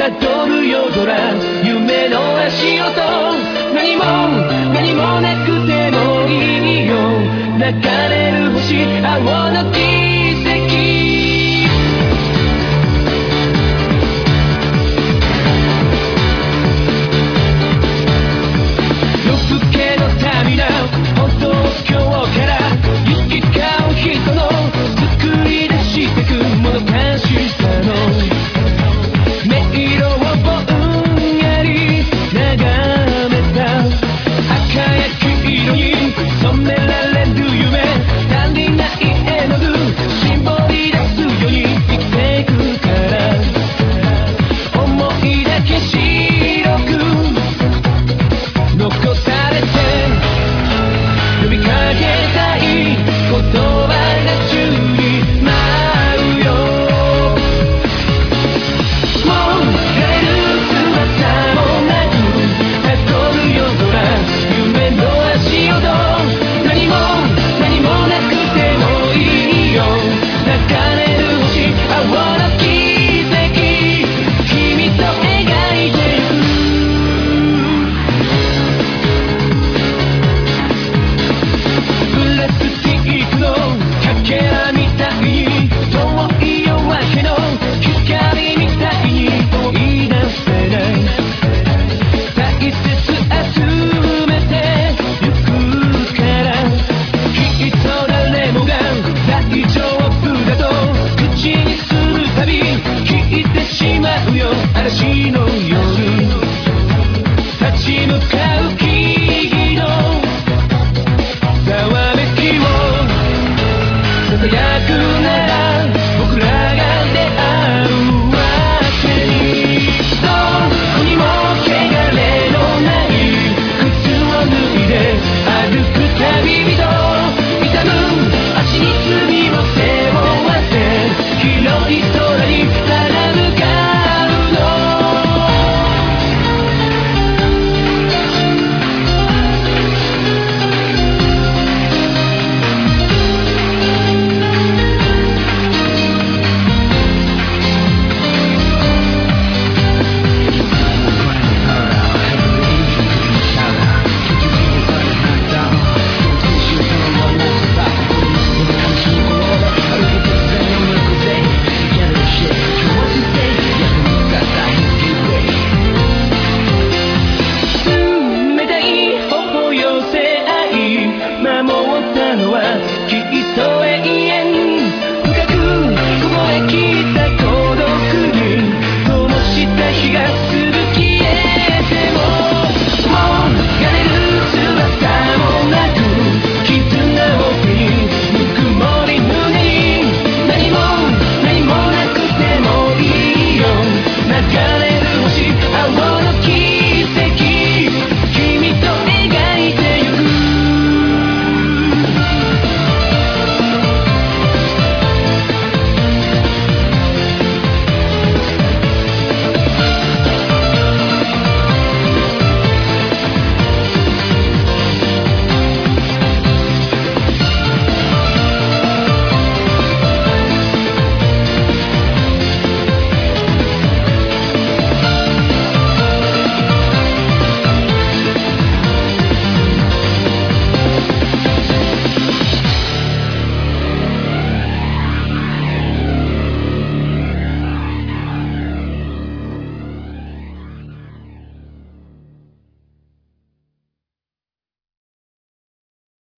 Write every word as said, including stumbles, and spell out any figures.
たどる夜空夢の足音何も何もなくてもいいよ流れる星青の奇跡夜更けの旅だ歩道橋から行き交う人の作り出してくもどかしさの音色をぼんやり眺めた赤や黄色に染められる夢足りない絵の具絞り出すように生きてくから思いだけ白く残されて呼びかけたい言葉が宙に舞うよもう帰る翼もなくたどる夜空夢の足音何も何もなくてもいいよ流れる星青の奇跡君と描いてゆくプラスチックのかけらみたいに遠い夜明けの光みたいに追い出せない大切集めてゆくからきっと誰もが大丈夫だと口にするたび聞いてしまうよ嵐の夜立ち向かう木々のざわめきをささやく